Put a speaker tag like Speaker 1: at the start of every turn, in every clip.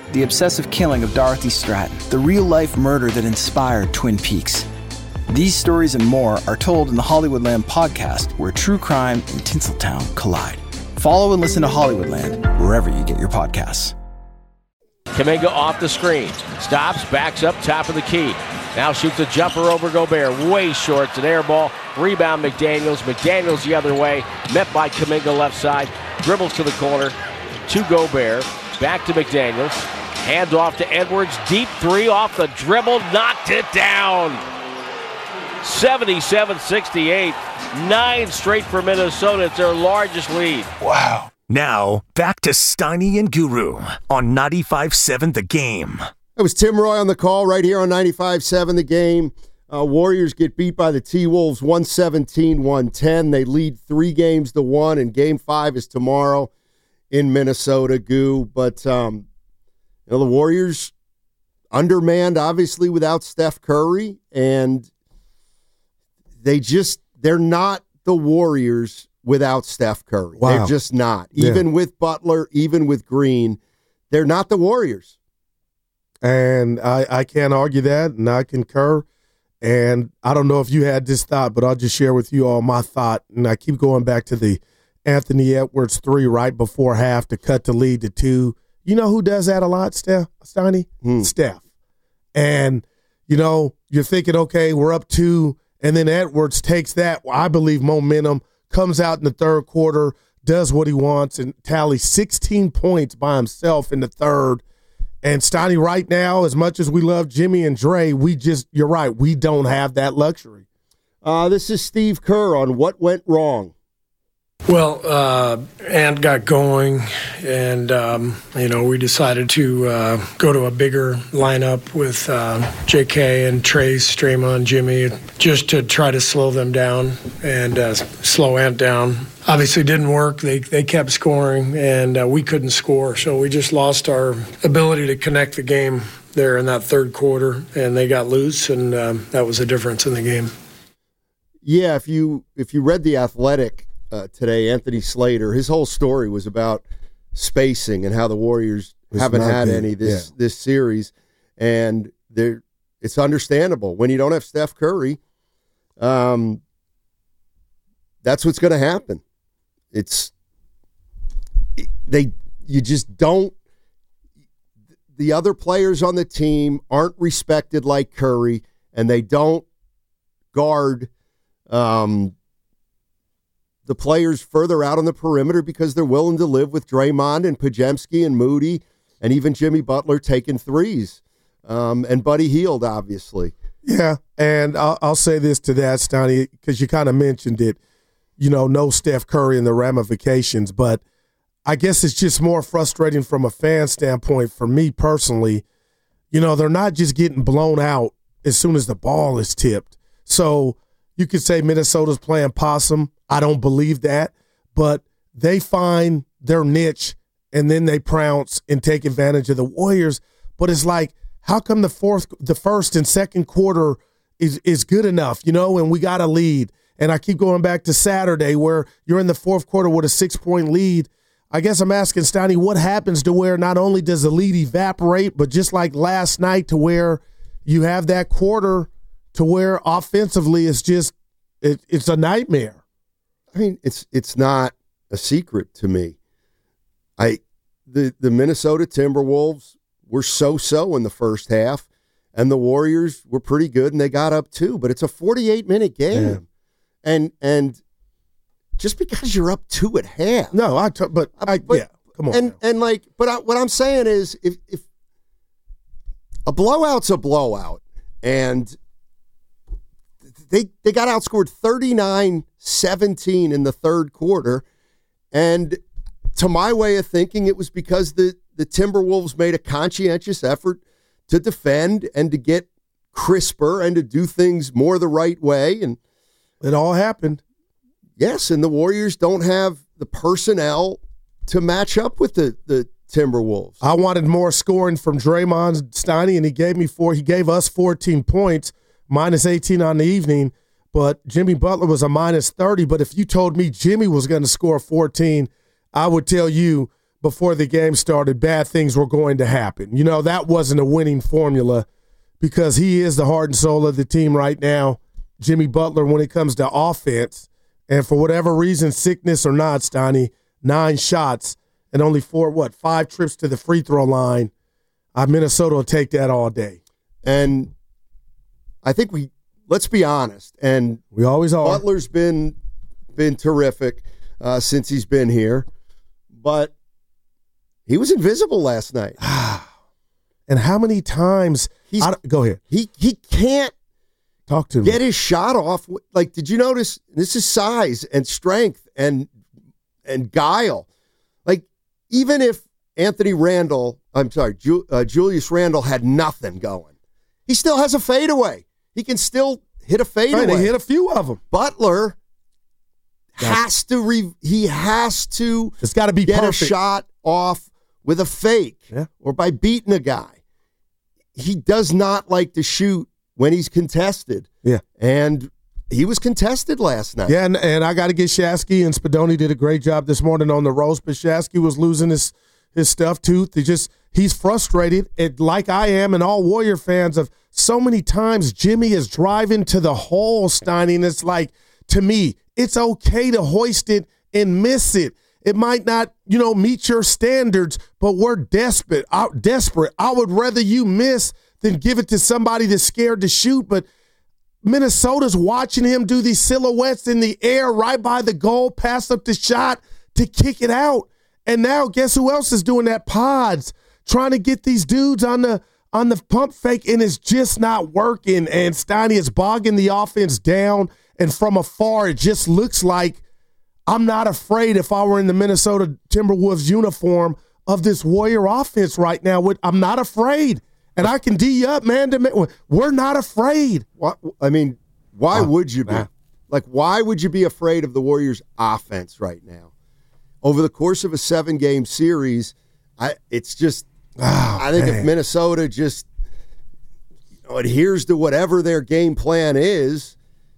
Speaker 1: the obsessive killing of Dorothy Stratton, the real-life murder that inspired Twin Peaks. These stories and more are told in the Hollywoodland podcast, where true crime and Tinseltown collide. Follow and listen to Hollywoodland wherever you get your podcasts.
Speaker 2: Kuminga off the screen. Stops, backs up, top of the key. Now shoots a jumper over Gobert. Way short. It's an air ball. Rebound McDaniels. McDaniels the other way. Met by Kuminga left side. Dribbles to the corner. To Gobert. Back to McDaniels. Hand off to Edwards. Deep three off the dribble. Knocked it down. 77-68. 9 straight for Minnesota. It's their largest lead.
Speaker 3: Wow. Now, back to Steiny and Guru on 95.7 The Game.
Speaker 4: That was Tim Roy on the call right here on 95.7 The Game. Warriors get beat by the T-Wolves 117-110. They lead 3-1, and Game 5 is tomorrow in Minnesota, Goo. But the Warriors undermanned, obviously, without Steph Curry, and they're not the Warriors without Steph Curry. Wow. They're just not. Even with Butler, even with Green, they're not the Warriors.
Speaker 5: And I can't argue that, and I concur. And I don't know if you had this thought, but I'll just share with you all my thought. And I keep going back to the Anthony Edwards 3 right before half to cut the lead to 2. You know who does that a lot, Steiny? Steph. And, you're thinking, okay, we're up 2. And then Edwards takes that, I believe, momentum, comes out in the third quarter, does what he wants, and tallies 16 points by himself in the third. And Steiny, right now, as much as we love Jimmy and Dre, you're right, we don't have that luxury.
Speaker 4: This is Steve Kerr on what went wrong.
Speaker 6: Well, Ant got going, and, we decided to go to a bigger lineup with J.K. and Trace, Draymond, Jimmy, just to try to slow them down and slow Ant down. Obviously didn't work. They kept scoring, and we couldn't score, so we just lost our ability to connect the game there in that third quarter, and they got loose, and that was the difference in the game.
Speaker 4: Yeah, if you read The Athletic today, Anthony Slater, his whole story was about spacing and how the Warriors haven't had any this series, and it's understandable when you don't have Steph Curry. That's what's going to happen. You just don't. The other players on the team aren't respected like Curry, and they don't guard the players further out on the perimeter because they're willing to live with Draymond and Podziemski and Moody and even Jimmy Butler taking threes. And Buddy Hield, obviously.
Speaker 5: Yeah, and I'll say this to that, Steiny, because you kind of mentioned it, no Steph Curry and the ramifications, but I guess it's just more frustrating from a fan standpoint for me personally. They're not just getting blown out as soon as the ball is tipped. So you could say Minnesota's playing possum. I don't believe that, but they find their niche and then they pounce and take advantage of the Warriors. But it's like, how come the first and second quarter is good enough, and we got a lead? And I keep going back to Saturday where you're in the fourth quarter with a 6-point lead. I guess I'm asking Steiny, what happens to where not only does the lead evaporate, but just like last night to where you have that quarter to where offensively it's a nightmare.
Speaker 4: I mean, it's not a secret to me. The Minnesota Timberwolves were so-so in the first half, and the Warriors were pretty good, and they got up too. But it's a 48-minute game, and just because you're up 2 at half,
Speaker 5: come on.
Speaker 4: What I'm saying is, if a blowout's a blowout, and they got outscored 39-17 in the third quarter, and to my way of thinking, it was because the Timberwolves made a conscientious effort to defend and to get crisper and to do things more the right way, and
Speaker 5: it all happened.
Speaker 4: Yes, and the Warriors don't have the personnel to match up with the Timberwolves.
Speaker 5: I wanted more scoring from Draymond, Steiny, and he gave us 14 points, minus 18 on the evening, but Jimmy Butler was a minus 30. But if you told me Jimmy was going to score 14, I would tell you before the game started bad things were going to happen. You know, that wasn't a winning formula because he is the heart and soul of the team right now, Jimmy Butler, when it comes to offense. And for whatever reason, sickness or not, Stoney, 9 shots and only 5 trips to the free throw line. Minnesota will take that all day.
Speaker 4: And I think let's be honest, and
Speaker 5: we always are.
Speaker 4: Butler's been terrific since he's been here, but he was invisible last night.
Speaker 5: And how many times? Go ahead.
Speaker 4: He can't
Speaker 5: talk to me.
Speaker 4: Get his shot off. Like, did you notice? This is size and strength and guile. Like, even if Julius Randle had nothing going, he still has a fadeaway. He can still hit a fadeaway.
Speaker 5: They hit a few of them.
Speaker 4: Butler has to. It's got to be get perfect. A shot off with a fake or by beating a guy. He does not like to shoot when he's contested. Yeah, and he was contested last night.
Speaker 5: Yeah, and I got to get Shasky, and Spadoni did a great job this morning on the roast, but Shasky was losing his stuff too. He's frustrated, like I am, and all Warrior fans of so many times Jimmy is driving to the hole, Steiny, and it's like, to me, it's okay to hoist it and miss it. It might not, meet your standards, but we're desperate. I would rather you miss than give it to somebody that's scared to shoot. But Minnesota's watching him do these silhouettes in the air right by the goal, pass up the shot to kick it out. And now guess who else is doing that? Pods, trying to get these dudes on the pump fake, and it's just not working. And Steiny is bogging the offense down. And from afar, it just looks like I'm not afraid if I were in the Minnesota Timberwolves uniform of this Warrior offense right now. I'm not afraid. And I can D you up, man. We're not afraid.
Speaker 4: Why would you be? Like, why would you be afraid of the Warriors' offense right now? Over the course of a 7-game series, I think if Minnesota just adheres to whatever their game plan is,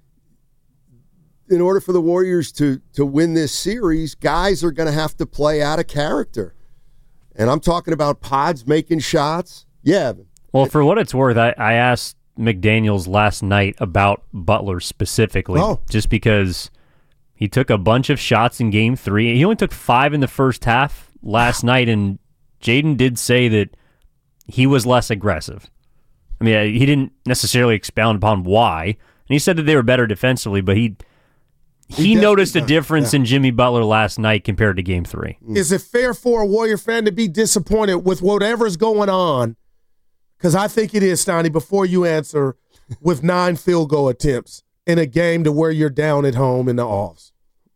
Speaker 4: in order for the Warriors to win this series, guys are going to have to play out of character. And I'm talking about Pods making shots. Yeah.
Speaker 7: Well, for what it's worth, I asked McDaniels last night about Butler specifically, just because he took a bunch of shots in Game 3. He only took 5 in the first half last night, and Jaden did say that he was less aggressive. I mean, he didn't necessarily expound upon why, and he said that they were better defensively, but he noticed a difference in Jimmy Butler last night compared to Game 3.
Speaker 5: Is it fair for a Warrior fan to be disappointed with whatever's going on? Because I think it is, Steiny, before you answer, with 9 field goal attempts in a game to where you're down at home in the offs.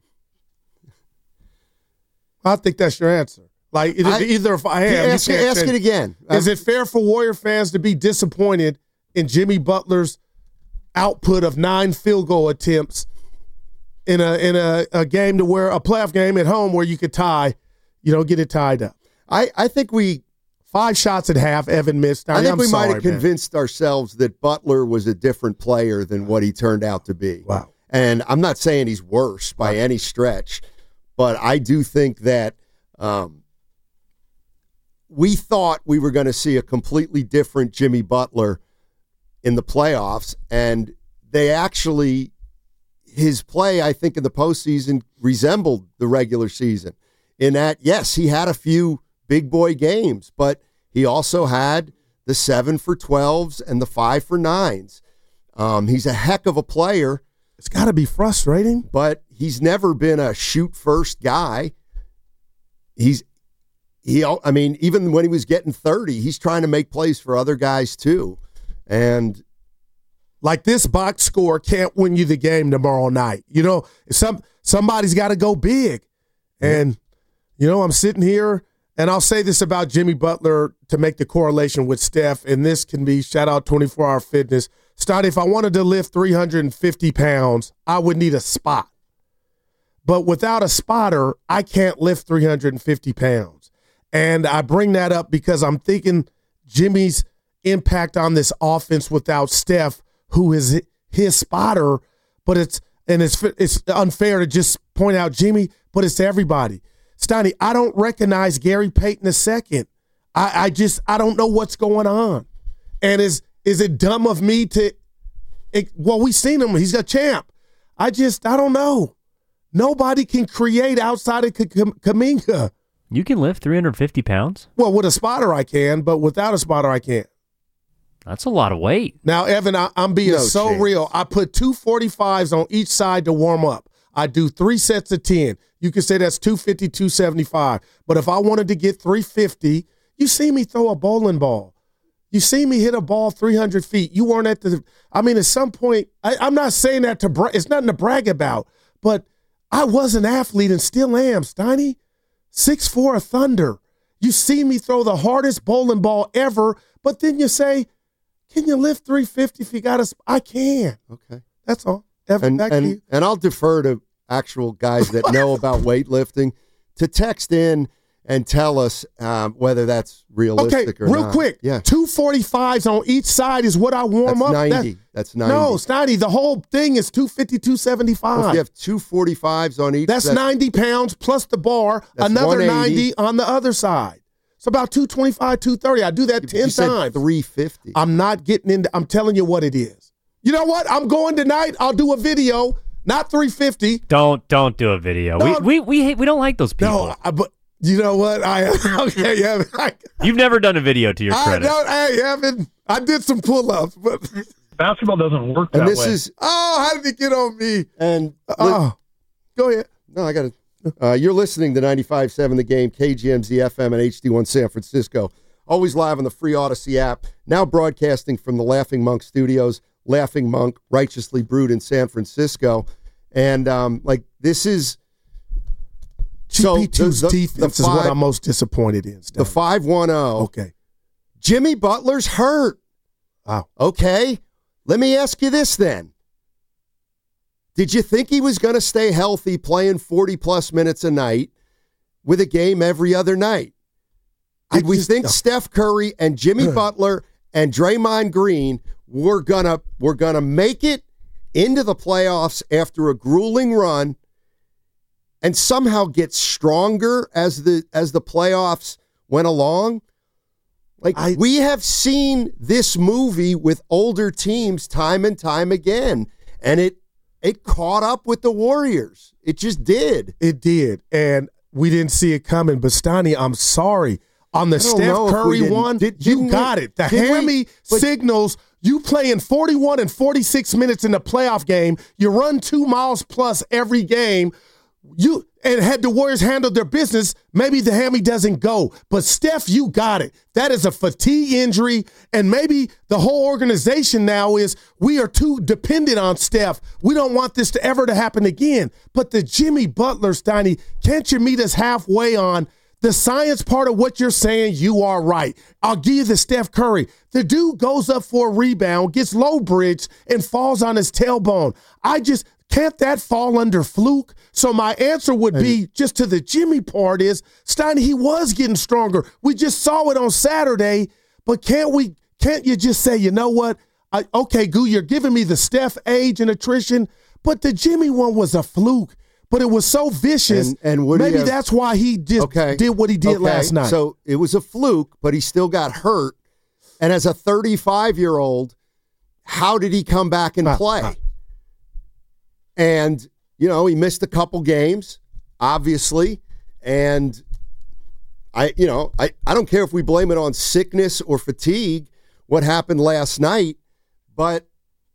Speaker 5: I think that's your answer. Like, either if I am,
Speaker 4: ask it again.
Speaker 5: Is it fair for Warrior fans to be disappointed in Jimmy Butler's output of 9 field goal attempts in a game to where a playoff game at home where you could get it tied up?
Speaker 4: I think
Speaker 5: 5 shots at half, Evan missed.
Speaker 4: I think we might have convinced ourselves that Butler was a different player than what he turned out to be.
Speaker 5: Wow.
Speaker 4: And I'm not saying he's worse by any stretch, but I do think that we thought we were going to see a completely different Jimmy Butler in the playoffs, and his play, I think, in the postseason resembled the regular season in that, yes, he had a few big boy games, but he also had the 7 for 12s and the 5 for 9s. He's a heck of a player.
Speaker 5: It's got to be frustrating.
Speaker 4: But he's never been a shoot first guy. Even when he was getting 30, he's trying to make plays for other guys too. And
Speaker 5: like, this box score can't win you the game tomorrow night. Somebody's got to go big. And, I'm sitting here, and I'll say this about Jimmy Butler to make the correlation with Steph, and this can be shout out 24 Hour Fitness. Start, if I wanted to lift 350 pounds, I would need a spot. But without a spotter, I can't lift 350 pounds. And I bring that up because I'm thinking Jimmy's impact on this offense without Steph, who is his spotter, but it's unfair to just point out Jimmy, but it's to everybody. Steiny, I don't recognize Gary Payton II. I don't know what's going on. And is it dumb of me to we've seen him. He's a champ. I don't know. Nobody can create outside of Kuminga.
Speaker 7: You can lift 350 pounds?
Speaker 5: Well, with a spotter I can, but without a spotter I can't.
Speaker 7: That's a lot of weight.
Speaker 5: Now, Evan, I'm being real. I put 245s on each side to warm up. I do 3 sets of 10. You can say that's 250, 275. But if I wanted to get 350, you see me throw a bowling ball. You see me hit a ball 300 feet. You weren't at at some point, I'm not saying that it's nothing to brag about, but I was an athlete and still am, Steiny. 6'4" Thunder. You see me throw the hardest bowling ball ever, but then you say, can you lift 350 if you got us? I can.
Speaker 4: Okay.
Speaker 5: That's all. Evan,
Speaker 4: and I'll defer to actual guys that know about weightlifting to text in and tell us whether that's realistic or not.
Speaker 5: Real quick.
Speaker 4: Yeah.
Speaker 5: 245s on each side is what I warm up.
Speaker 4: 90. That's 90.
Speaker 5: No, Steiny, the whole thing is 250, 275.
Speaker 4: Well, if you have 245s on each.
Speaker 5: That's 90 pounds plus the bar, another 90 on the other side. It's about 225, 230. I do that 10
Speaker 4: you said
Speaker 5: times.
Speaker 4: 350.
Speaker 5: I'm not getting into, I'm telling you what it is. You know what? I'm going tonight. I'll do a video, not 350.
Speaker 7: Don't do a video. No, we don't like those people.
Speaker 5: No, but you know what?
Speaker 7: You've never done a video to your credit.
Speaker 5: Hey, Evan, I did some pull-ups, but
Speaker 8: basketball doesn't work that way.
Speaker 5: How did it get on me?
Speaker 4: And
Speaker 5: go ahead.
Speaker 4: No, I got it. You're listening to 95.7 The Game, KGMZ FM and HD1 San Francisco. Always live on the free Odyssey app. Now broadcasting from the Laughing Monk Studios. Laughing Monk, Righteously Brewed in San Francisco. And this is
Speaker 5: GP2's defense is what I'm most disappointed in.
Speaker 4: The 5-1-0.
Speaker 5: Okay.
Speaker 4: Jimmy Butler's hurt.
Speaker 5: Wow.
Speaker 4: Okay. Let me ask you this then. Did you think he was going to stay healthy playing 40-plus minutes a night with a game every other night? Did we think Steph Curry and Jimmy Butler and Draymond Green were gonna make it into the playoffs after a grueling run and somehow get stronger as the playoffs went along? We have seen this movie with older teams time and time again, and it caught up with the Warriors. It just did.
Speaker 5: It did, and we didn't see it coming. But Steiny, I'm sorry. On the Steph Curry one, you got it. The hammy signals you playing 41 and 46 minutes in the playoff game. You run 2 miles plus every game. And had the Warriors handled their business, maybe the hammy doesn't go. But Steph, you got it. That is a fatigue injury, and maybe the whole organization now is we are too dependent on Steph. We don't want this to ever to happen again. But the Jimmy Butler, Steiny, can't you meet us halfway on the science part of what you're saying? You are right. I'll give you the Steph Curry. The dude goes up for a rebound, gets low bridge, and falls on his tailbone. Can't that fall under fluke? So my answer would be, just to the Jimmy part is, Steiny, he was getting stronger. We just saw it on Saturday, but can't you just say, you know what? Okay, Goo, you're giving me the Steph age and attrition, but the Jimmy one was a fluke. But it was so vicious, and maybe that's why he just did what he did last night.
Speaker 4: So it was a fluke, but he still got hurt. And as a 35-year-old, how did he come back and play? And, he missed a couple games, obviously. And, I don't care if we blame it on sickness or fatigue, what happened last night, but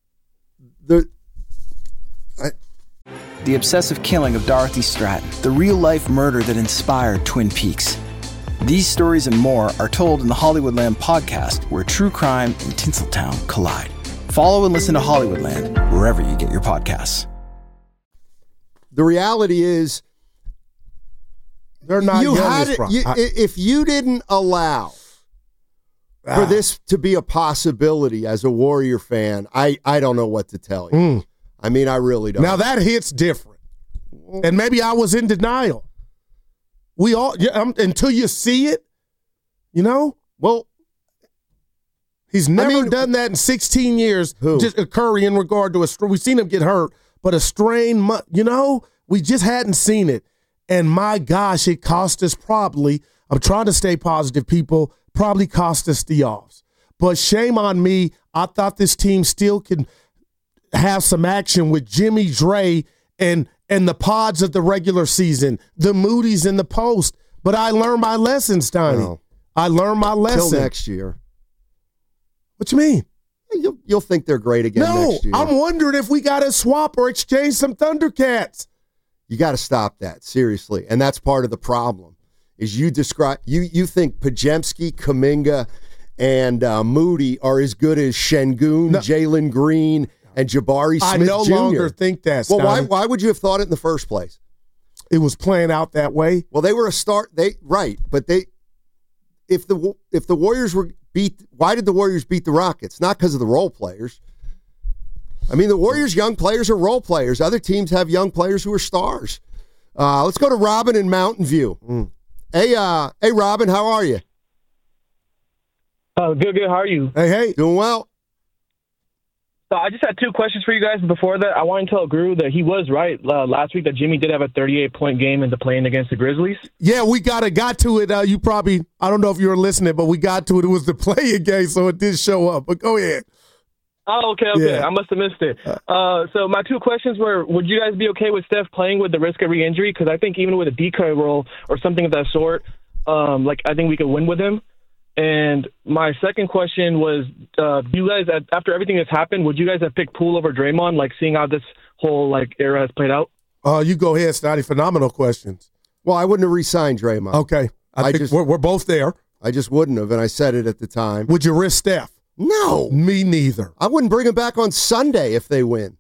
Speaker 1: The obsessive killing of Dorothy Stratton, the real-life murder that inspired Twin Peaks. These stories and more are told in the Hollywoodland podcast, where true crime and Tinseltown collide. Follow and listen to Hollywoodland wherever you get your podcasts.
Speaker 4: The reality is,
Speaker 5: they're not
Speaker 4: if you didn't allow for this to be a possibility as a Warrior fan, I don't know what to tell you. I mean, I really don't.
Speaker 5: Now that hits different. And maybe I was in denial. We all, until you see it,
Speaker 4: Well,
Speaker 5: he's never done that in 16 years. Just Curry in regard to we've seen him get hurt, but a strain, we just hadn't seen it. And my gosh, it cost us probably, I'm trying to stay positive, people, probably cost us the offs. But shame on me. I thought this team still can have some action with Jimmy Dre and the pods of the regular season, the Moody's in the post. But I learned my lesson, Steiny.
Speaker 4: No.
Speaker 5: I learned my lesson.
Speaker 4: Till next year.
Speaker 5: What you mean?
Speaker 4: You'll think they're great again next year.
Speaker 5: I'm wondering if we got to swap or exchange some Thundercats.
Speaker 4: You got to stop that, seriously. And that's part of the problem, is you think Podziemski, Kuminga, and Moody are as good as Şengün, Jalen Green, and Jabari Smith
Speaker 5: I no
Speaker 4: Jr.
Speaker 5: longer think that,
Speaker 4: Well, why would you have thought it in the first place?
Speaker 5: It was playing out that way.
Speaker 4: Well, they were a start. But if the Warriors were beat, why did the Warriors beat the Rockets? Not because of the role players. I mean, the Warriors' young players are role players. Other teams have young players who are stars. Let's go to Robin in Mountain View. Hey, Robin, how are you?
Speaker 9: Good. How are you?
Speaker 5: Hey.
Speaker 4: Doing well.
Speaker 9: So I just had two questions for you guys. Before that, I want to tell Guru that he was right last week that Jimmy did have a 38-point game in the play-in against the Grizzlies.
Speaker 5: Yeah, we got to it. You probably, I don't know if you were listening, but we got to it. It was the play-in game, so it did show up. But go ahead.
Speaker 9: Oh, okay.
Speaker 5: Yeah.
Speaker 9: I must have missed it. So my two questions were, would you guys be okay with Steph playing with the risk of re-injury? Because I think even with a decoy role or something of that sort, I think we could win with him. And my second question was, you guys, after everything that's happened, would you guys have picked Poole over Draymond, seeing how this whole era has played out?
Speaker 5: You go ahead, Snotty. Phenomenal questions.
Speaker 4: Well, I wouldn't have re-signed Draymond.
Speaker 5: Okay. I think we're both there.
Speaker 4: I just wouldn't have, and I said it at the time.
Speaker 5: Would you risk Steph?
Speaker 4: No.
Speaker 5: Me neither.
Speaker 4: I wouldn't bring him back on Sunday if they win.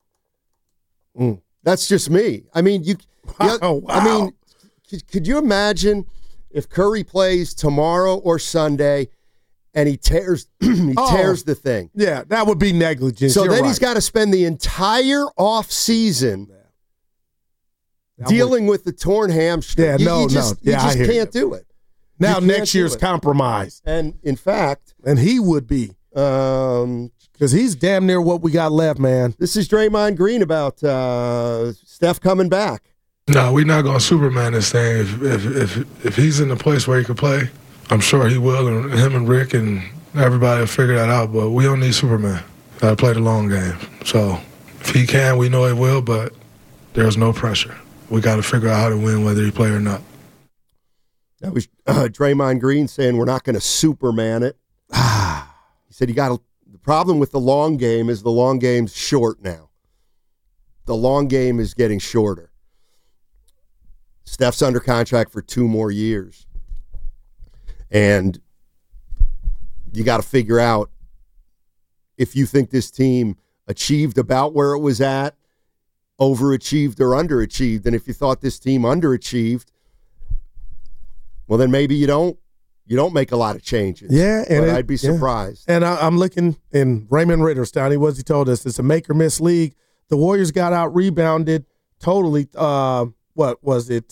Speaker 4: That's just me. I mean,
Speaker 5: Wow.
Speaker 4: I mean, could you imagine if Curry plays tomorrow or Sunday and he tears the thing?
Speaker 5: Yeah, that would be negligence.
Speaker 4: So
Speaker 5: You're
Speaker 4: then
Speaker 5: right.
Speaker 4: he's got to spend the entire off season dealing with the torn hamstring.
Speaker 5: Yeah,
Speaker 4: you just can't do it.
Speaker 5: Now next year's compromised.
Speaker 4: And in fact,
Speaker 5: and he would be. Because he's damn near what we got left, man.
Speaker 4: This is Draymond Green about Steph coming back.
Speaker 10: No, we're not going to Superman this thing. If he's in the place where he could play, I'm sure he will, and him and Rick and everybody will figure that out. But we don't need Superman. Got to play the long game. So if he can, we know he will, but there's no pressure. We got to figure out how to win whether he play or not.
Speaker 4: That was Draymond Green saying we're not going to Superman it. He said the problem with the long game is the long game's short now. The long game is getting shorter. Steph's under contract for 2 more years. And you got to figure out if you think this team achieved about where it was at, overachieved or underachieved. And if you thought this team underachieved, well, then maybe you don't make a lot of changes.
Speaker 5: Yeah, and
Speaker 4: I'd be surprised.
Speaker 5: And I'm looking in Raymond Ritter, Stoney, what he told us, it's a make or miss league. The Warriors got out rebounded totally. What was it?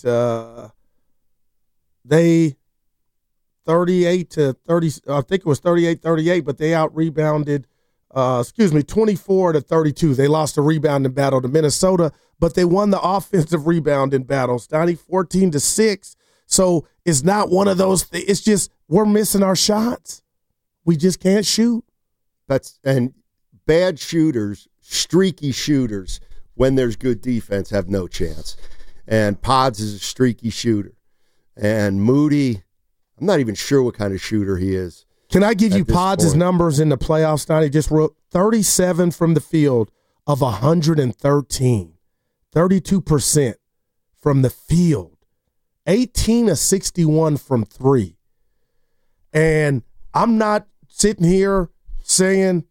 Speaker 5: They 38 to 30. I think it was 38-38, but they out rebounded. 24 to 32. They lost the rebounding battle to Minnesota, but they won the offensive rebounding battle. Stoney 14-6. So it's not one of those. It's just we're missing our shots. We just can't shoot.
Speaker 4: And bad shooters, streaky shooters, when there's good defense, have no chance. And Pods is a streaky shooter. And Moody, I'm not even sure what kind of shooter he is.
Speaker 5: Can I give you Pods' numbers in the playoffs, Stoney? Just wrote 37 from the field of 113. 32% from the field. 18 of 61 from 3. And I'm not sitting here saying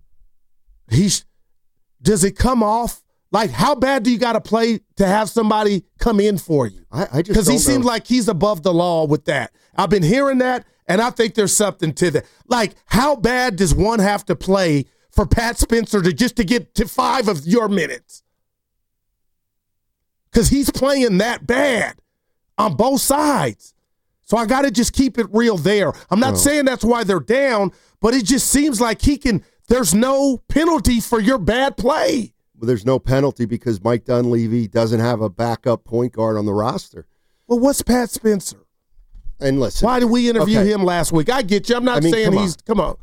Speaker 5: does it come off? Like, how bad do you got to play to have somebody come in for you? Because he seems like he's above the law with that. I've been hearing that, and I think there's something to that. Like, how bad does one have to play for Pat Spencer to get to 5 of your minutes? Because he's playing that bad on both sides. So I got to just keep it real there. I'm not saying that's why they're down, but it just seems like there's no penalty for your bad play.
Speaker 4: there's no penalty because Mike Dunleavy doesn't have a backup point guard on the roster.
Speaker 5: Well, what's Pat Spencer?
Speaker 4: And listen,
Speaker 5: why did we interview him last week? I get you. I'm not saying come on.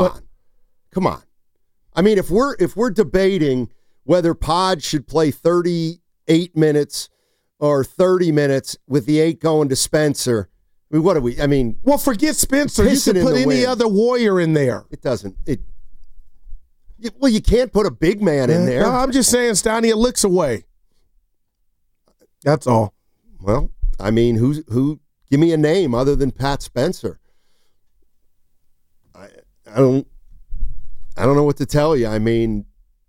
Speaker 4: I mean, if we're debating whether Pod should play 38 minutes or 30 minutes with the 8 going to Spencer, I mean, what are we? I mean,
Speaker 5: well, forget Spencer. You can put any other Warrior in there.
Speaker 4: It doesn't. Well, you can't put a big man in there.
Speaker 5: No, I'm just saying, Stoney, it looks away. That's all.
Speaker 4: Well, I mean, who? Give me a name other than Pat Spencer. I don't know what to tell you. I mean,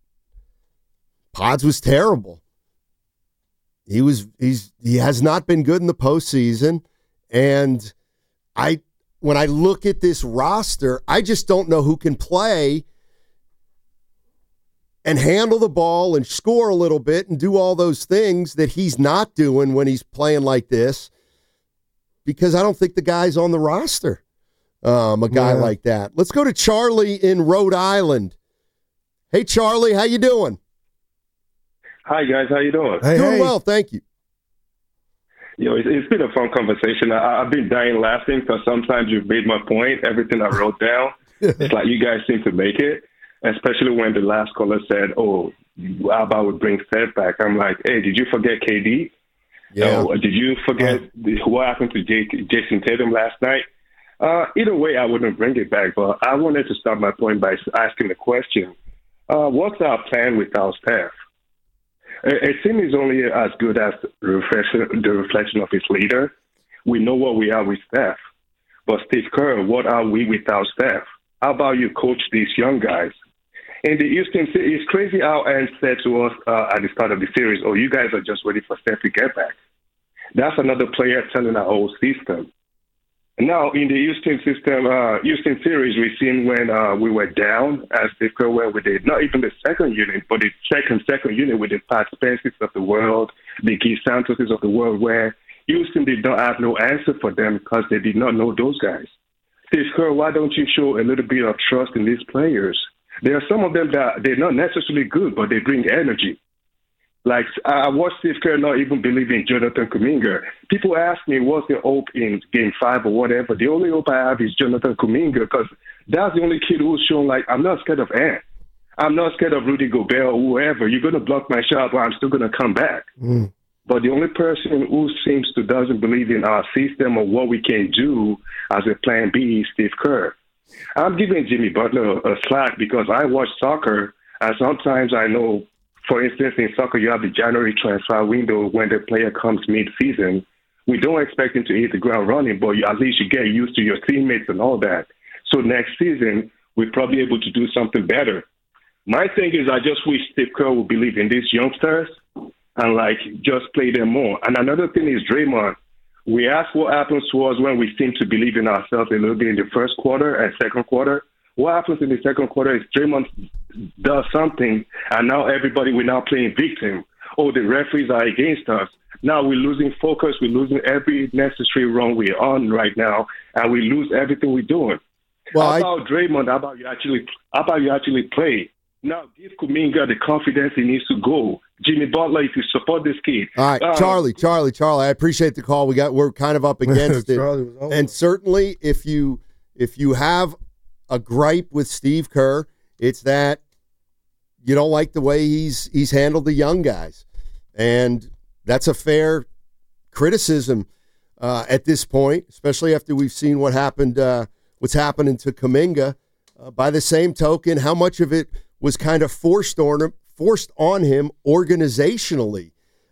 Speaker 4: Pods was terrible. He has not been good in the postseason, and when I look at this roster, I just don't know who can play and handle the ball and score a little bit and do all those things that he's not doing when he's playing like this, because I don't think the guy's on the roster, a guy like that. Let's go to Charlie in Rhode Island. Hey, Charlie, how you doing?
Speaker 11: Hi, guys. How you doing?
Speaker 4: Doing well, thank you.
Speaker 11: It's been a fun conversation. I've been dying laughing because sometimes you've made my point. Everything I wrote down, it's like you guys seem to make it, especially when the last caller said, how about we bring Steph back? I'm like, hey, did you forget KD?
Speaker 4: Yeah.
Speaker 11: Did you forget what happened to Jason Tatum last night? Either way, I wouldn't bring it back, but I wanted to start my point by asking the question, what's our plan without Steph? A team is only as good as the reflection of its leader. We know what we are with Steph. But Steve Kerr, what are we without Steph? How about you coach these young guys? In the Houston, it's crazy how Ant said to us at the start of the series, you guys are just waiting for Steph to get back. That's another player telling our whole system. Now, in the Houston series, we've seen when we were down, as Steve Kerr went with it, not even the second unit, but the second unit with the Pat Spencers of the world, the Keith Santoses of the world, where Houston did not have no answer for them because they did not know those guys. Steve Kerr, why don't you show a little bit of trust in these players? There are some of them that they're not necessarily good, but they bring energy. Like, I watched Steve Kerr not even believe in Jonathan Kuminga. People ask me, what's the hope in Game 5 or whatever? The only hope I have is Jonathan Kuminga, because that's the only kid who's shown, like, I'm not scared of Ant. I'm not scared of Rudy Gobert or whoever. You're going to block my shot, but I'm still going to come back. But the only person who doesn't believe in our system or what we can do as a plan B is Steve Kerr. I'm giving Jimmy Butler a slack because I watch soccer, and sometimes I know, for instance, in soccer, you have the January transfer window when the player comes mid-season. We don't expect him to hit the ground running, but at least you get used to your teammates and all that. So next season, we're probably able to do something better. My thing is I just wish Steve Kerr would believe in these youngsters and, just play them more. And another thing is Draymond. We ask what happens to us when we seem to believe in ourselves a little bit in the first quarter and second quarter. What happens in the second quarter is Draymond does something, and now we're now playing victim. The referees are against us. Now we're losing focus. We're losing every necessary run we're on right now, and we lose everything we're doing. How about Draymond? How about you actually play? Now give Kuminga the confidence he needs to go. Jimmy Butler, if you support this kid.
Speaker 4: All right, Charlie, I appreciate the call. We're kind of up against it. And certainly if you have a gripe with Steve Kerr, it's that you don't like the way he's handled the young guys. And that's a fair criticism at this point, especially after we've seen what's happening to Kuminga. By the same token, how much of it was kind of forced on him organizationally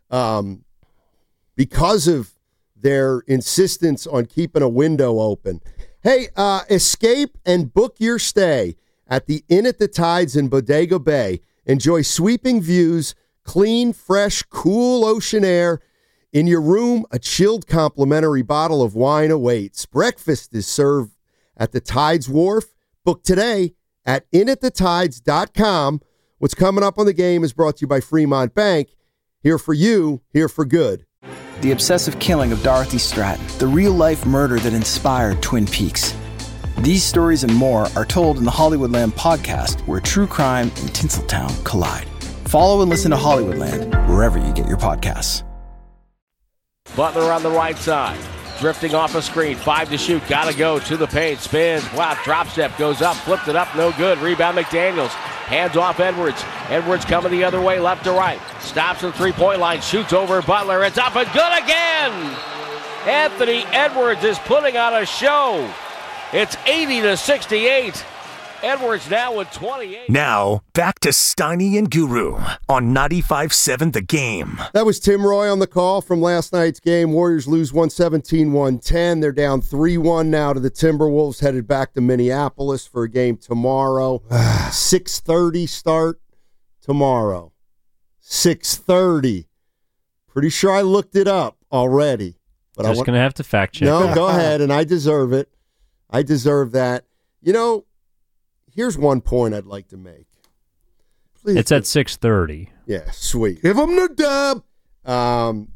Speaker 4: because of their insistence on keeping a window open. Hey, escape and book your stay at the Inn at the Tides in Bodega Bay. Enjoy sweeping views, clean, fresh, cool ocean air. In your room, a chilled complimentary bottle of wine awaits. Breakfast is served at the Tides Wharf. Book today at inatthetides.com. What's coming up on the game is brought to you by Fremont Bank. Here for you, here for good.
Speaker 1: The obsessive killing of Dorothy Stratton, the real-life murder that inspired Twin Peaks. These stories and more are told in the Hollywoodland podcast, where true crime and Tinseltown collide. Follow and listen to Hollywoodland wherever you get your podcasts.
Speaker 2: Butler on the right side. Drifting off a screen. 5 to shoot. Gotta go to the paint. Spins. Wow. Drop step. Goes up. Flipped it up. No good. Rebound McDaniels. Hands off Edwards. Edwards coming the other way. Left to right. Stops at the three-point line. Shoots over Butler. It's up and good again. Anthony Edwards is putting on a show. It's 80-68. Edwards now with 28.
Speaker 3: Now, back to Steiny and Guru on 95.7 The Game.
Speaker 4: That was Tim Roy on the call from last night's game. Warriors lose 117-110. They're down 3-1 now to the Timberwolves, headed back to Minneapolis for a game tomorrow. 6:30 start tomorrow. 6:30. Pretty sure I looked it up already. But
Speaker 7: Just going to have to fact check.
Speaker 4: No, go ahead, and I deserve it. I deserve that. You know, here's one point I'd like to make.
Speaker 7: Please. It's at 6:30.
Speaker 4: Yeah, sweet.
Speaker 5: Give them the dub.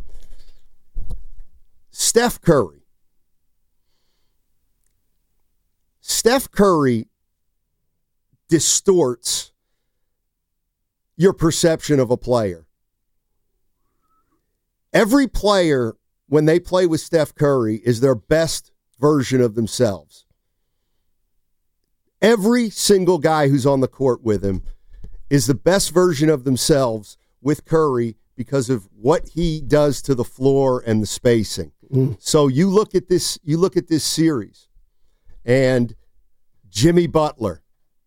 Speaker 4: Steph Curry. Steph Curry distorts your perception of a player. Every player, when they play with Steph Curry, is their best version of themselves. Every single guy who's on the court with him is the best version of themselves with Curry because of what he does to the floor and the spacing. So you look at this series, and Jimmy Butler,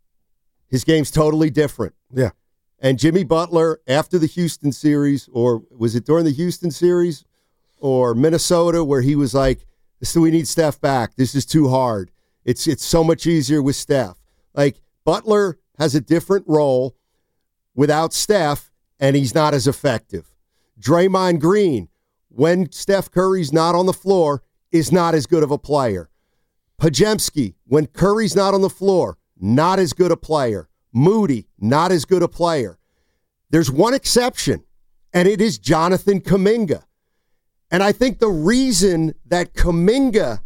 Speaker 4: his game's totally different.
Speaker 5: Yeah.
Speaker 4: And Jimmy Butler, after the Houston series, or was it during the Houston series or Minnesota, where he was like, we need Steph back. This is too hard. It's so much easier with Steph. Like, Butler has a different role without Steph, and he's not as effective. Draymond Green, when Steph Curry's not on the floor, is not as good of a player. Podziemski, when Curry's not on the floor, not as good a player. Moody, not as good a player. There's one exception, and it is Jonathan Kuminga. And I think the reason that Kuminga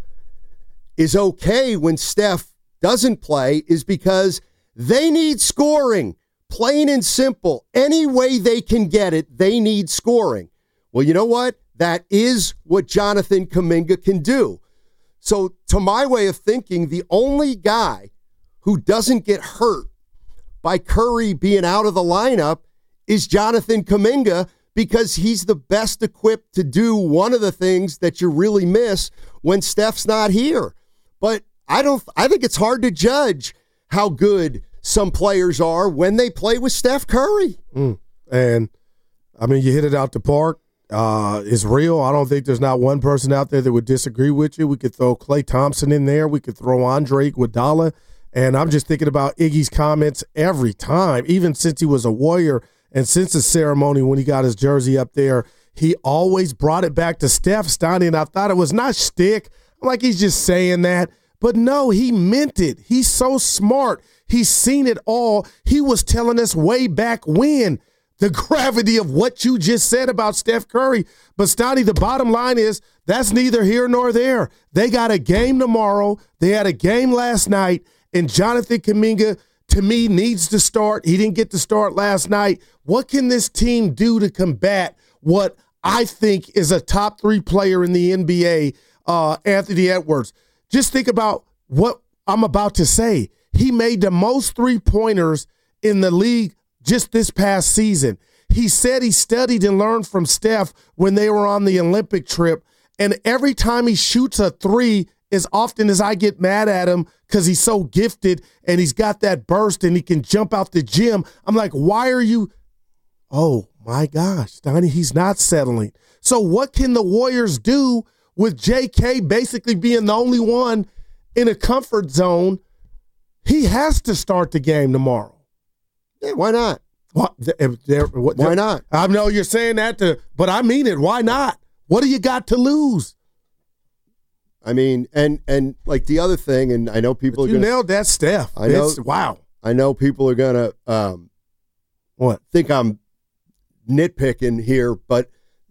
Speaker 4: is okay when Steph doesn't play is because they need scoring, plain and simple. Any way they can get it, they need scoring. Well, you know what? That is what Jonathan Kuminga can do. So to my way of thinking, the only guy who doesn't get hurt by Curry being out of the lineup is Jonathan Kuminga, because he's the best equipped to do one of the things that you really miss when Steph's not here. But I think it's hard to judge how good some players are when they play with Steph Curry.
Speaker 5: And, I mean, you hit it out the park. It's real. I don't think there's not one person out there that would disagree with you. We could throw Klay Thompson in there. We could throw Andre Iguodala. And I'm just thinking about Iggy's comments every time, even since he was a Warrior and since the ceremony when he got his jersey up there. He always brought it back to Steph, Steiny, and I thought it was not shtick. I'm like, he's just saying that. But no, he meant it. He's so smart. He's seen it all. He was telling us way back when the gravity of what you just said about Steph Curry. But, Steiny, the bottom line is that's neither here nor there. They got a game tomorrow. They had a game last night. And Jonathan Kuminga, to me, needs to start. He didn't get to start last night. What can this team do to combat what I think is a top 3 player in the NBA, Anthony Edwards? Just think about what I'm about to say. He made the most three-pointers in the league just this past season. He said he studied and learned from Steph when they were on the Olympic trip. And every time he shoots a three, as often as I get mad at him because he's so gifted and he's got that burst and he can jump out the gym, I'm like, why are you? Oh, my gosh, Donnie, he's not settling. So what can the Warriors do with JK basically being the only one in a comfort zone? He has to start the game tomorrow.
Speaker 4: Yeah, why not?
Speaker 5: Why
Speaker 4: not?
Speaker 5: I know you're saying that, but I mean it. Why not? What do you got to lose?
Speaker 4: I mean, and like the other thing, and I know people are going to...
Speaker 5: You nailed that, Steph. Wow.
Speaker 4: I know people are going to think I'm nitpicking here, but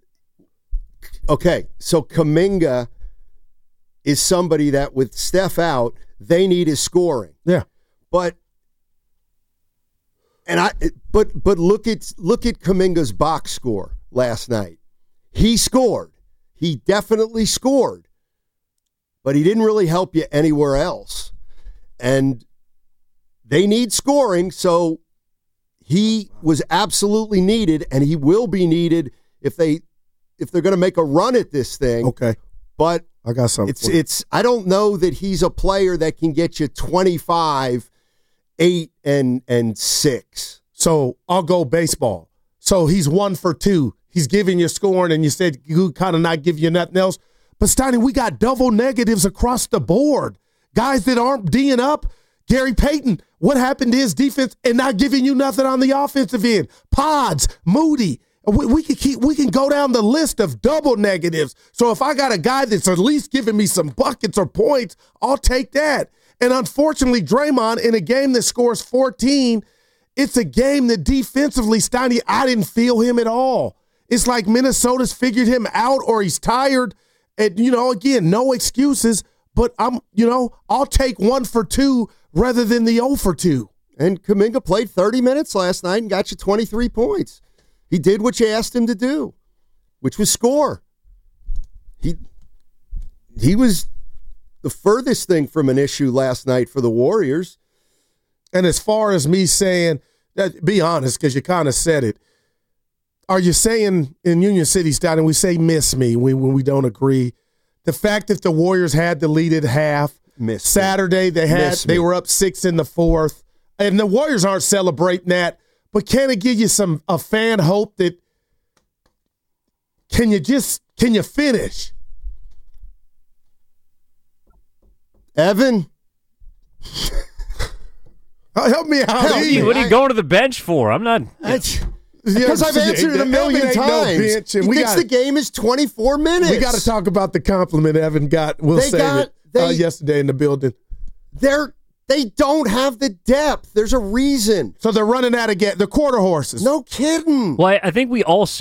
Speaker 4: okay, so Kuminga is somebody that with Steph out, they need his scoring.
Speaker 5: Yeah.
Speaker 4: But But look at Kuminga's box score last night. He scored. He definitely scored. But he didn't really help you anywhere else. And they need scoring, so he was absolutely needed, and he will be needed if they're going to make a run at this thing.
Speaker 5: Okay.
Speaker 4: But
Speaker 5: I got something.
Speaker 4: It's I don't know that he's a player that can get you 25, 8, and 6.
Speaker 5: So I'll go baseball. So he's 1 for 2. He's giving you scoring, and you said you kind of not give you nothing else. But Steiny, we got double negatives across the board. Guys that aren't D'ing up. Gary Payton, what happened to his defense and not giving you nothing on the offensive end? Pods, Moody. We can go down the list of double negatives. So if I got a guy that's at least giving me some buckets or points, I'll take that. And unfortunately, Draymond, in a game that scores 14, it's a game that defensively, Steiny, I didn't feel him at all. It's like Minnesota's figured him out or he's tired. And, again, no excuses. But I'll take 1 for 2 rather than the 0 for 2.
Speaker 4: And Kuminga played 30 minutes last night and got you 23 points. He did what you asked him to do, which was score. He was the furthest thing from an issue last night for the Warriors.
Speaker 5: And as far as me saying, be honest, because you kind of said it, are you saying in Union City style, and we say miss me when we don't agree, the fact that the Warriors had the lead at half, Saturday they were up 6 in the fourth, and the Warriors aren't celebrating that, but can it give you a fan hope that can you finish?
Speaker 4: Evan?
Speaker 5: Help me out.
Speaker 7: What are you going to the bench for? I'm not.
Speaker 4: Because I've answered it a million times. He thinks the game is 24 minutes.
Speaker 5: We got to talk about the compliment Evan got. Yesterday in the building.
Speaker 4: They don't have the depth. There's a reason.
Speaker 5: So they're running out again. The quarter horses.
Speaker 4: No kidding.
Speaker 7: Well, I think we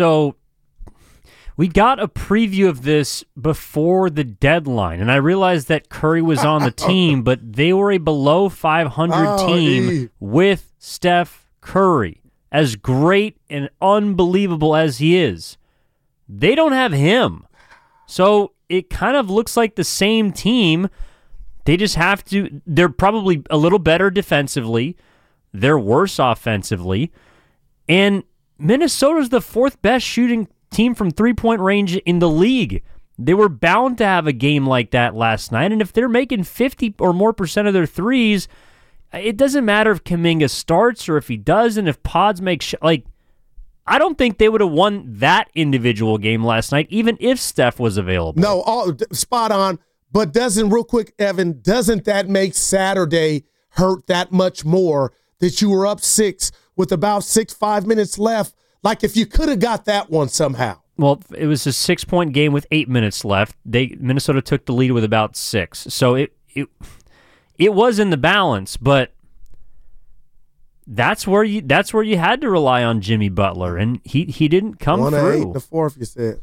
Speaker 7: got a preview of this before the deadline, and I realized that Curry was on the team, but they were a below 500 team with Steph Curry. As great and unbelievable as he is, they don't have him. So it kind of looks like the same team. They just have to, they're probably a little better defensively. They're worse offensively. And Minnesota's the 4th best shooting team from three-point range in the league. They were bound to have a game like that last night. And if they're making 50 or more % of their threes, it doesn't matter if Kuminga starts or if he doesn't, if Pods make I don't think they would have won that individual game last night, even if Steph was available.
Speaker 5: No, spot on. But real quick, Evan, doesn't that make Saturday hurt that much more that you were up 6 with about 5 minutes left? Like if you could have got that one somehow.
Speaker 7: Well, it was a 6-point game with 8 minutes left. Minnesota took the lead with about 6. So it was in the balance, but that's where you had to rely on Jimmy Butler, and he didn't come
Speaker 5: 1
Speaker 7: through.
Speaker 5: 8 in the fourth, you said.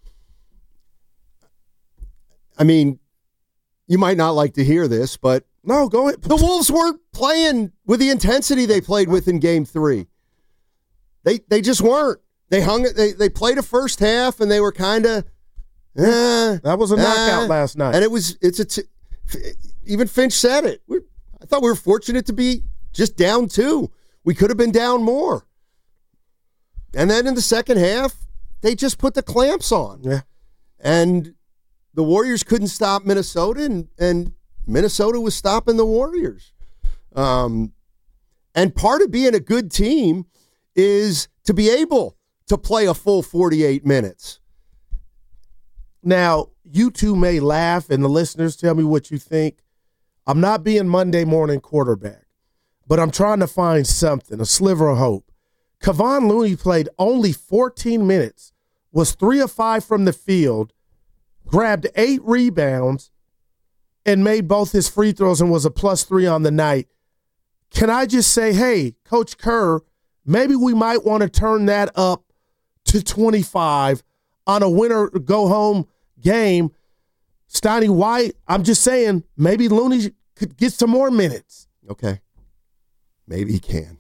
Speaker 4: I mean, you might not like to hear this, but
Speaker 5: no, go ahead.
Speaker 4: The Wolves weren't playing with the intensity they played with in Game 3. They just weren't. They hung it. They played a first half, and they were kind of.
Speaker 5: That was a knockout last night,
Speaker 4: and even Finch said it. I thought we were fortunate to be just down 2. We could have been down more. And then in the second half, they just put the clamps on.
Speaker 5: Yeah.
Speaker 4: And the Warriors couldn't stop Minnesota, and Minnesota was stopping the Warriors. And part of being a good team is to be able to play a full 48 minutes.
Speaker 5: Now, you two may laugh, and the listeners tell me what you think. I'm not being Monday morning quarterback, but I'm trying to find something, a sliver of hope. Kevon Looney played only 14 minutes, was 3 of 5 from the field, grabbed 8 rebounds, and made both his free throws and was a +3 on the night. Can I just say, hey, Coach Kerr, maybe we might want to turn that up to 25 on a winner-go-home game. Steiny White, I'm just saying, maybe Looney could get some more minutes.
Speaker 4: Okay. Maybe he can.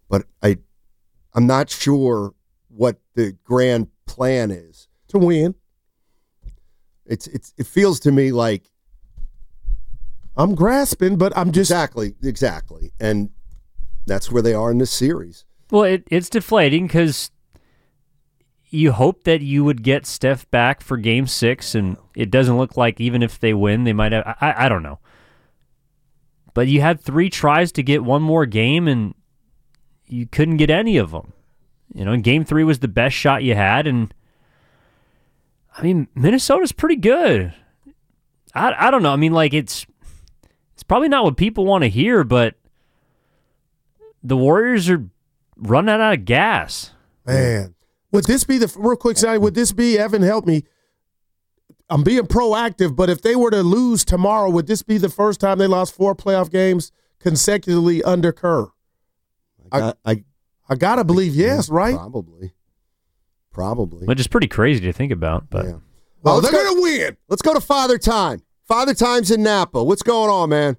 Speaker 4: but I'm not sure what the grand plan is.
Speaker 5: To win.
Speaker 4: It feels to me like
Speaker 5: I'm grasping, but I'm just
Speaker 4: exactly, and that's where they are in this series.
Speaker 7: Well, it's deflating because you hope that you would get Steph back for Game 6, and it doesn't look like even if they win, they might have. I don't know, but you had 3 tries to get one more game, and you couldn't get any of them. And Game 3 was the best shot you had, and I mean, Minnesota's pretty good. I don't know. I mean, like, it's probably not what people want to hear, but the Warriors are running out of gas.
Speaker 5: Man. Would this be real quick, Sonny, would this be, Evan, help me. I'm being proactive, but if they were to lose tomorrow, would this be the first time they lost 4 playoff games consecutively under Kerr? I got to believe yes, right?
Speaker 4: Probably.
Speaker 7: Which is pretty crazy to think about. But
Speaker 4: yeah.
Speaker 5: Well, they're going to win.
Speaker 4: Let's go to Father Time. Father Time's in Napa. What's going on, man?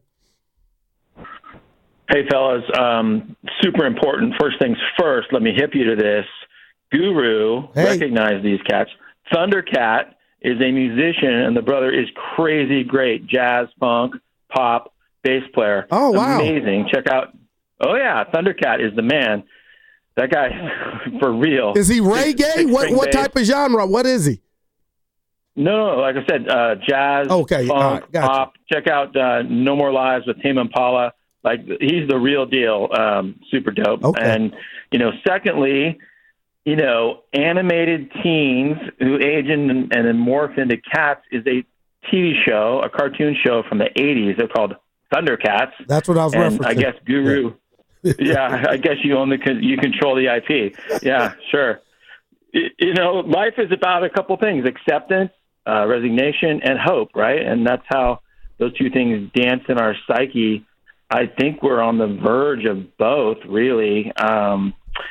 Speaker 12: Hey, fellas. Super important. First things first, let me hip you to this. Guru, recognize these cats. Thundercat is a musician, and the brother is crazy great. Jazz, funk, pop, bass player.
Speaker 5: Oh, wow.
Speaker 12: Amazing. Check out. Oh, yeah. Thundercat is the man. That guy, for real.
Speaker 5: Is he reggae? What type of genre? What is he?
Speaker 12: No, like I said, jazz,
Speaker 5: okay,
Speaker 12: funk,
Speaker 5: right, gotcha.
Speaker 12: pop. Check out No More Lies with Tame Impala. Like, he's the real deal. Super dope.
Speaker 5: Okay.
Speaker 12: And, secondly, animated teens who age and then morph into cats is a TV show, a cartoon show from the 80s. They're called Thundercats.
Speaker 5: That's what I was referencing.
Speaker 12: I guess Guru. Yeah, I guess you control the IP. Yeah, sure. Life is about a couple things: acceptance, resignation, and hope, right? And that's how those two things dance in our psyche. I think we're on the verge of both, really. The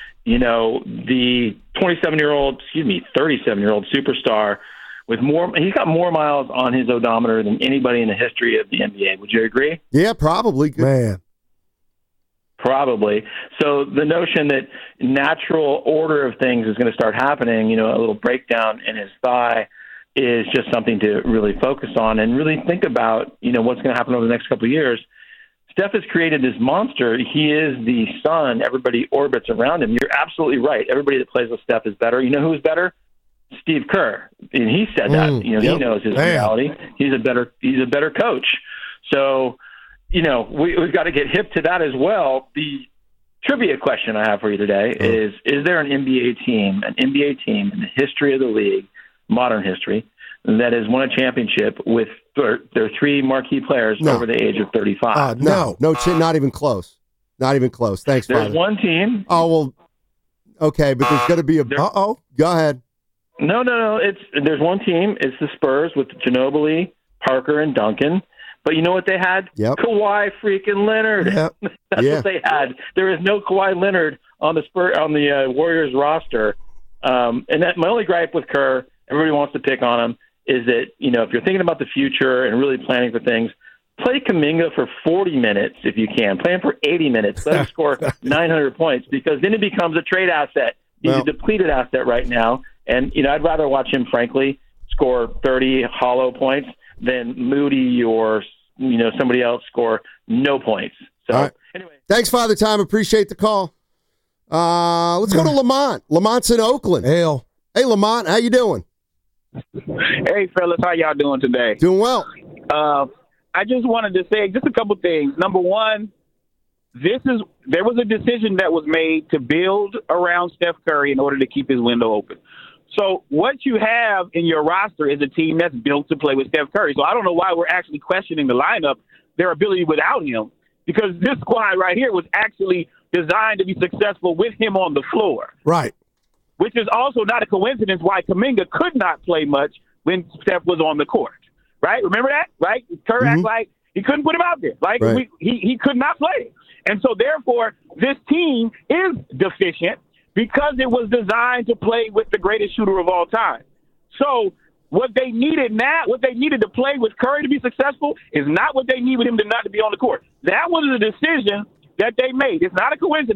Speaker 12: 37-year-old superstar with he's got more miles on his odometer than anybody in the history of the NBA. Would you agree?
Speaker 4: Yeah, probably. Good.
Speaker 5: Man.
Speaker 12: Probably. So the notion that natural order of things is going to start happening, a little breakdown in his thigh, is just something to really focus on and really think about, what's going to happen over the next couple of years. Steph has created this monster. He is the sun. Everybody orbits around him. You're absolutely right. Everybody that plays with Steph is better. You know who's better? Steve Kerr. And he said that. He knows his reality. He's a better coach. So, we've got to get hip to that as well. The trivia question I have for you today is there an NBA team in the history of the league, modern history, that has won a championship with their 3 marquee players over the age of 35?
Speaker 4: No, not even close. Not even close. Thanks,
Speaker 12: There's
Speaker 4: Father.
Speaker 12: one team.
Speaker 4: Oh, well, okay, but there's going to be a... Uh-oh. Go ahead.
Speaker 12: No. There's one team. It's the Spurs with Ginobili, Parker, and Duncan. But you know what they had?
Speaker 4: Yep.
Speaker 12: Kawhi freaking Leonard.
Speaker 4: Yep.
Speaker 12: That's what they had. There is no Kawhi Leonard on the Warriors roster. And that my only gripe with Kerr, everybody wants to pick on him, is that, if you're thinking about the future and really planning for things, play Kuminga for 40 minutes if you can. Play him for 80 minutes. Let him score 900 points, because then it becomes a trade asset. He's a depleted asset right now. And, I'd rather watch him, frankly, score 30 hollow points than Moody or, somebody else score no points. So,
Speaker 4: right. Anyway. Thanks, Father Time. Appreciate the call. Let's go to Lamont. Lamont's in Oakland. Hey, Lamont. How you doing?
Speaker 13: Hey, fellas. How y'all doing today?
Speaker 4: Doing well.
Speaker 13: I just wanted to say just a couple things. Number one, there was a decision that was made to build around Steph Curry in order to keep his window open. So what you have in your roster is a team that's built to play with Steph Curry. So I don't know why we're actually questioning the lineup, their ability without him, because this squad right here was actually designed to be successful with him on the floor.
Speaker 5: Right.
Speaker 13: Which is also not a coincidence why Kuminga could not play much when Steph was on the court. Right? Remember that? Right? Kerr act like he couldn't put him out there. Like he could not play. And so therefore, this team is deficient because it was designed to play with the greatest shooter of all time. So what they needed to play with Curry to be successful is not what they need with him to not to be on the court. That was a decision that they made. It's not a coincidence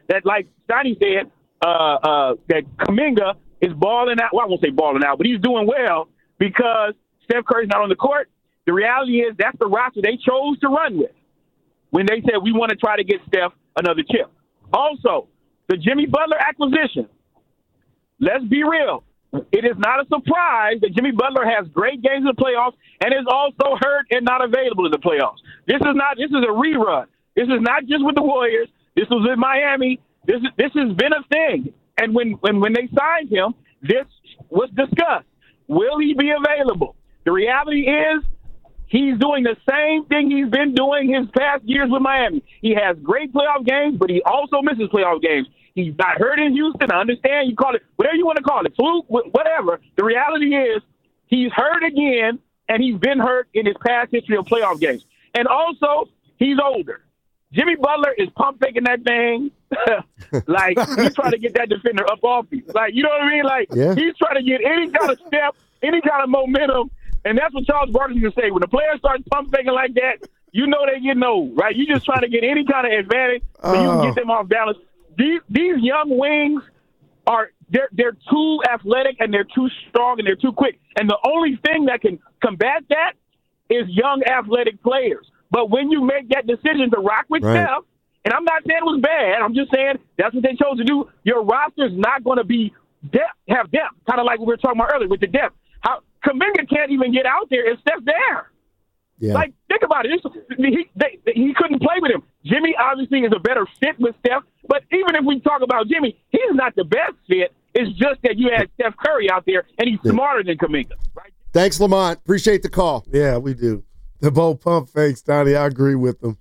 Speaker 13: that, like Steiny said, that Kuminga is balling out. Well, I won't say balling out, but he's doing well because Steph Curry's not on the court. The reality is that's the roster they chose to run with when they said we want to try to get Steph another chip. Also, the Jimmy Butler acquisition. Let's be real. It is not a surprise that Jimmy Butler has great games in the playoffs and is also hurt and not available in the playoffs. This is a rerun. This is not just with the Warriors. This was in Miami. This has been a thing. And when they signed him, this was discussed. Will he be available? The reality is he's doing the same thing he's been doing his past years with Miami. He has great playoff games, but he also misses playoff games. He's not hurt in Houston. I understand you call it whatever you want to call it, fluke, whatever. The reality is he's hurt again, and he's been hurt in his past history of playoff games. And also, he's older. Jimmy Butler is pump faking that thing like he's trying to get that defender up off you. Like, you know what I mean? Like, he's trying to get any kind of step, any kind of momentum, and that's what Charles Barkley used to say. When the player starts pump faking like that, you know they get old, right? You're just trying to get any kind of advantage so you can get them off balance. These young wings they're too athletic and they're too strong and they're too quick. And the only thing that can combat that is young athletic players. But when you make that decision to rock with Steph, and I'm not saying it was bad, I'm just saying that's what they chose to do. Your roster's not going to be have depth, kind of like we were talking about earlier with the depth. How Kuminga can't even get out there if Steph's there. Yeah. Like, think about it. He couldn't play with him. Jimmy obviously is a better fit with Steph, but even if we talk about Jimmy, he's not the best fit. It's just that you had Steph Curry out there, and he's smarter than Kuminga. Right?
Speaker 4: Thanks, Lamont. Appreciate the call.
Speaker 5: Yeah, we do. The both pump fakes, Donnie. I agree with them.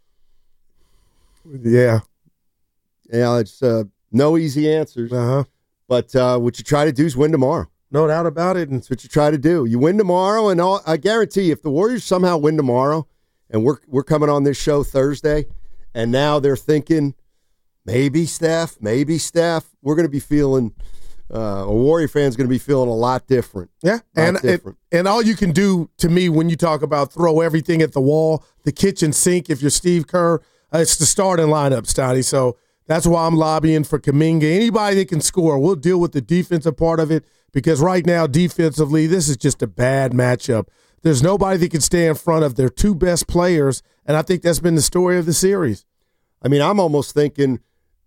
Speaker 5: Yeah.
Speaker 4: Yeah, it's no easy answers. But what you try to do is win tomorrow.
Speaker 5: No doubt about it.
Speaker 4: And that's what you try to do. You win tomorrow, and I guarantee you, if the Warriors somehow win tomorrow, and we're coming on this show Thursday, and now they're thinking, maybe Steph, we're going to be feeling a Warrior fan's going to be feeling a lot different.
Speaker 5: Yeah, and all you can do to me when you talk about throw everything at the wall, the kitchen sink, if you're Steve Kerr, it's the starting lineup, Stotty. So that's why I'm lobbying for Kuminga. Anybody that can score, we'll deal with the defensive part of it because right now, defensively, this is just a bad matchup. There's nobody that can stay in front of their two best players, and I think that's been the story of the series.
Speaker 4: I mean, I'm almost thinking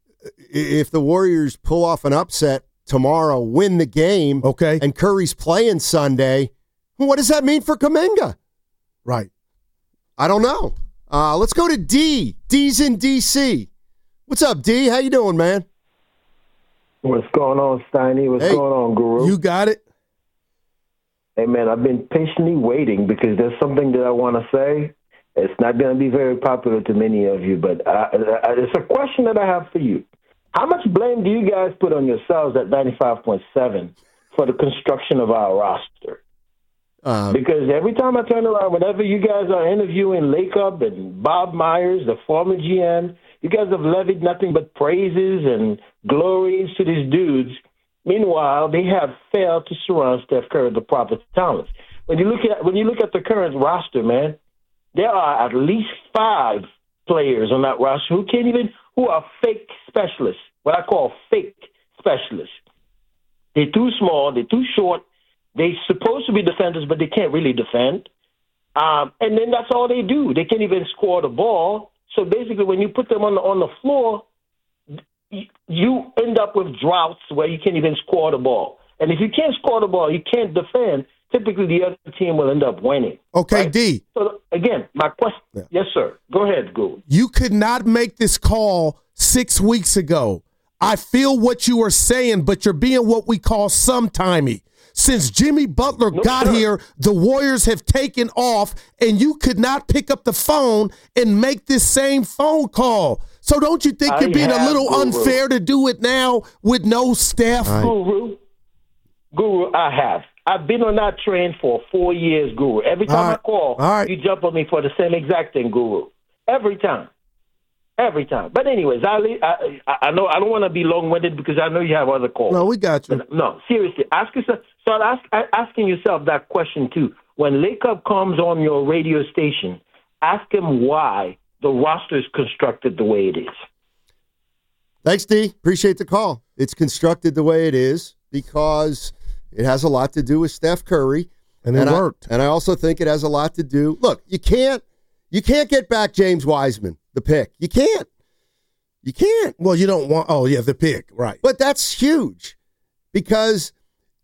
Speaker 4: if the Warriors pull off an upset tomorrow, win the game, and Curry's playing Sunday, what does that mean for Kuminga?
Speaker 5: Right.
Speaker 4: I don't know. Let's go to D. D's in D.C. What's up, D? How you doing, man?
Speaker 14: What's going on, Steiny? What's going on, Guru?
Speaker 5: You got it.
Speaker 14: Hey, man, I've been patiently waiting because there's something that I want to say. It's not going to be very popular to many of you, but it's a question that I have for you. How much blame do you guys put on yourselves at 95.7 for the construction of our roster? Because every time I turn around, whenever you guys are interviewing Lacob and Bob Myers, the former GM, you guys have levied nothing but praises and glories to these dudes. Meanwhile, they have failed to surround Steph Curry with the proper talents. When you look at the current roster, man, there are at least 5 players on that roster who are fake specialists, what I call fake specialists. They're too small, they're too short, they're supposed to be defenders, but they can't really defend. And then that's all they do. They can't even score the ball. So basically, when you put them on the floor, you end up with droughts where you can't even score the ball. And if you can't score the ball, you can't defend, typically the other team will end up winning.
Speaker 5: Okay, right? D.
Speaker 14: So, again, my question. Yeah. Yes, sir. Go ahead, Gould.
Speaker 5: You could not make this call 6 weeks ago. I feel what you are saying, but you're being what we call sometimey. Since Jimmy Butler got here, the Warriors have taken off, and you could not pick up the phone and make this same phone call. So don't you think you're being a little unfair to do it now with no Steph?
Speaker 14: Guru, I have. I've been on that train for 4 years, Guru. Every time I call, you jump on me for the same exact thing, Guru. Every time. But anyways, I know I don't want to be long-winded because I know you have other calls.
Speaker 5: No, we got you.
Speaker 14: No, seriously. Start asking yourself that question, too. When Lacob comes on your radio station, ask him why the roster is constructed the way it is.
Speaker 4: Thanks, D. Appreciate the call. It's constructed the way it is because it has a lot to do with Steph Curry.
Speaker 5: And it worked.
Speaker 4: And I also think it has a lot to do. Look, you can't get back James Wiseman, the pick. You can't. You can't.
Speaker 5: Well, you don't want, the pick, right.
Speaker 4: But that's huge because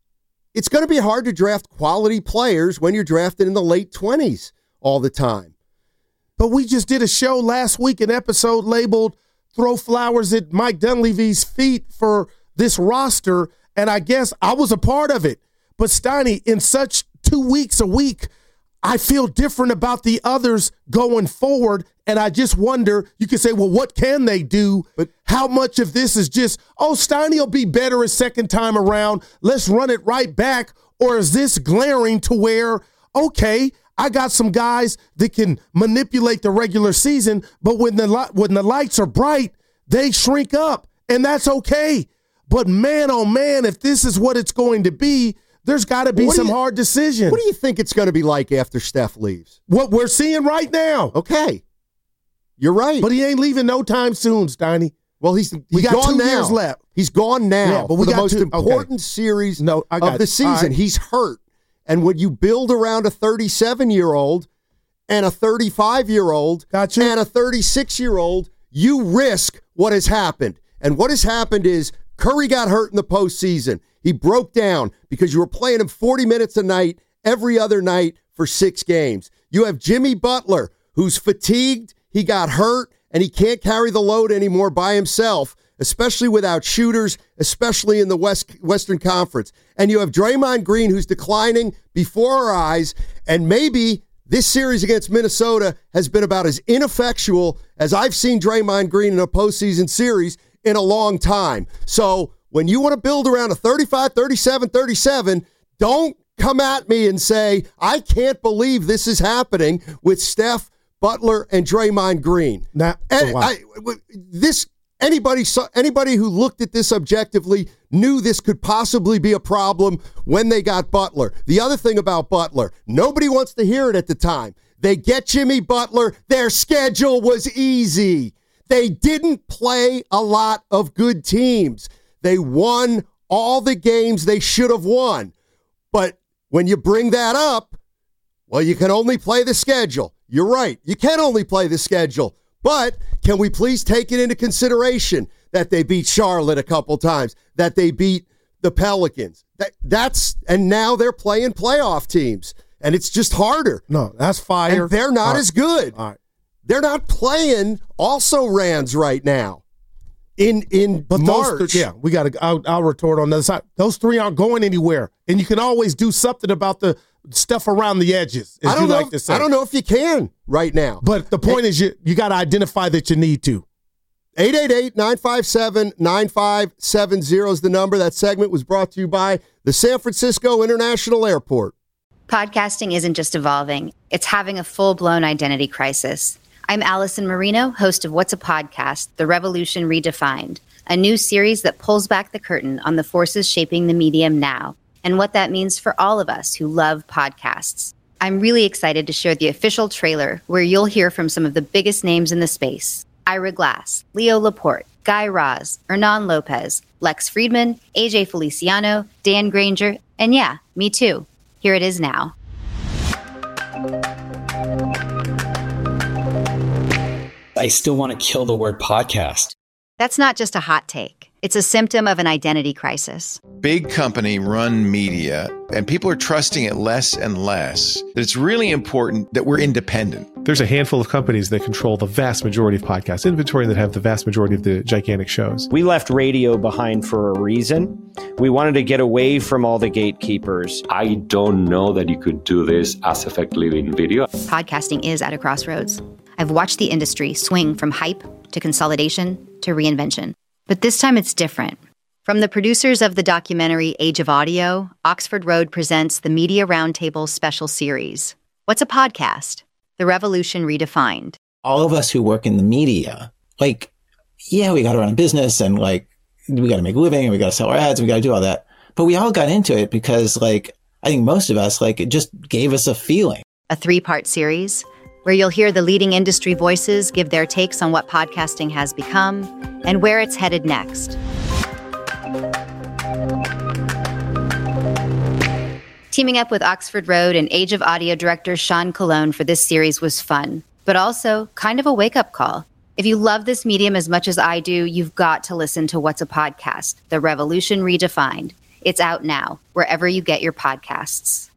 Speaker 4: it's going to be hard to draft quality players when you're drafted in the late 20s all the time.
Speaker 5: But we just did a show last week, an episode labeled Throw Flowers at Mike Dunleavy's Feet for this roster, and I guess I was a part of it. But Steiny, in such 2 weeks a week, I feel different about the others going forward, and I just wonder, you could say, well, what can they do? But how much of this is just, Steiny will be better a second time around, let's run it right back, or is this glaring to where, okay, I got some guys that can manipulate the regular season, but when the lights are bright, they shrink up, and that's okay. But man, oh man, if this is what it's going to be, there's got to be some hard decisions.
Speaker 4: What do you think it's going to be like after Steph leaves?
Speaker 5: What we're seeing right now.
Speaker 4: Okay. You're right.
Speaker 5: But he ain't leaving no time soon, Steiny.
Speaker 4: Well, he's got
Speaker 5: gone
Speaker 4: 2
Speaker 5: now.
Speaker 4: Years left. He's gone now.
Speaker 5: Yeah, but we
Speaker 4: for the
Speaker 5: got
Speaker 4: most important series of the season.
Speaker 5: Right.
Speaker 4: He's hurt. And when you build around a 37-year-old and a 35-year-old and a 36-year-old, you risk what has happened. And what has happened is Curry got hurt in the postseason. He broke down because you were playing him 40 minutes a night every other night for 6 games. You have Jimmy Butler, who's fatigued. He got hurt, and he can't carry the load anymore by himself, especially without shooters, especially in the Western Conference. And you have Draymond Green, who's declining before our eyes, and maybe this series against Minnesota has been about as ineffectual as I've seen Draymond Green in a postseason series in a long time. So when you want to build around a 35, 37, 37, don't come at me and say, I can't believe this is happening with Steph, Butler, and Draymond Green. Anybody who looked at this objectively knew this could possibly be a problem when they got Butler. The other thing about Butler, nobody wants to hear it at the time. They get Jimmy Butler. Their schedule was easy. They didn't play a lot of good teams. They won all the games they should have won. But when you bring that up, well, you can only play the schedule. You're right. You can only play the schedule. But can we please take it into consideration that they beat Charlotte a couple times, that they beat the Pelicans? And now they're playing playoff teams, and it's just harder.
Speaker 5: No, that's fire.
Speaker 4: And they're not as good.
Speaker 5: All right.
Speaker 4: They're not playing also-rans right now in March.
Speaker 5: We got to. I'll retort on the other side. Those 3 aren't going anywhere, and you can always do something about the stuff around the edges, as you like to say.
Speaker 4: I don't know if you can right now.
Speaker 5: But the point is you got to identify that you need to.
Speaker 4: 888-957-9570 is the number. That segment was brought to you by the San Francisco International Airport.
Speaker 15: Podcasting isn't just evolving. It's having a full-blown identity crisis. I'm Allison Marino, host of What's a Podcast? The Revolution Redefined, a new series that pulls back the curtain on the forces shaping the medium now and what that means for all of us who love podcasts. I'm really excited to share the official trailer where you'll hear from some of the biggest names in the space. Ira Glass, Leo Laporte, Guy Raz, Hernan Lopez, Lex Friedman, AJ Feliciano, Dan Granger, and yeah, me too. Here it is now.
Speaker 16: I still want to kill the word podcast.
Speaker 15: That's not just a hot take. It's a symptom of an identity crisis.
Speaker 17: Big company run media, and people are trusting it less and less. It's really important that we're independent.
Speaker 18: There's a handful of companies that control the vast majority of podcast inventory that have the vast majority of the gigantic shows.
Speaker 19: We left radio behind for a reason. We wanted to get away from all the gatekeepers.
Speaker 20: I don't know that you could do this as effectively in video.
Speaker 15: Podcasting is at a crossroads. I've watched the industry swing from hype to consolidation to reinvention. But this time it's different. From the producers of the documentary Age of Audio, Oxford Road presents the Media Roundtable special series. What's a podcast? The Revolution Redefined.
Speaker 16: All of us who work in the media, we got to run a business and we got to make a living and we got to sell our ads and we got to do all that. But we all got into it because I think most of us, it just gave us a feeling.
Speaker 15: A 3-part series where you'll hear the leading industry voices give their takes on what podcasting has become and where it's headed next. Teaming up with Oxford Road and Age of Audio director Sean Colon for this series was fun, but also kind of a wake-up call. If you love this medium as much as I do, you've got to listen to What's a Podcast? The Revolution Redefined. It's out now, wherever you get your podcasts.